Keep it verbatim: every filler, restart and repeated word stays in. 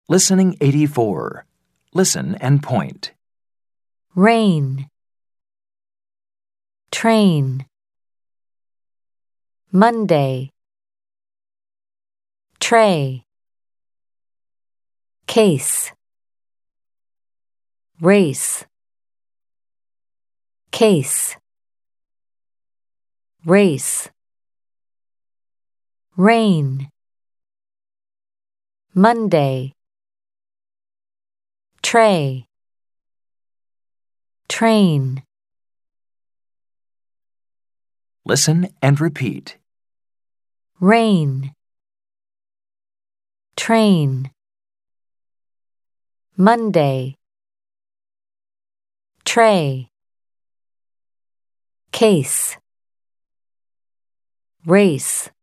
Listening eighty-four. Listen and point. Rain, train. Monday, tray. Case, race. Case, race. Rain, Monday. Tray, train. Listen and repeat. Rain, train. Monday, tray. Case, race.